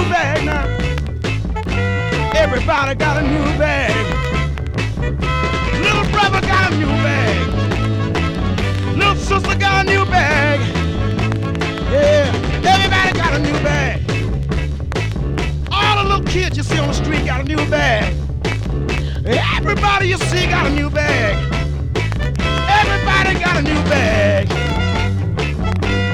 bag now. Everybody got a new bag. Little brother got a new bag. Little sister got a new bag. Yeah, everybody got a new bag. All the little kids you see on the street got a new bag. Everybody you see got a new bag. Everybody got a new bag.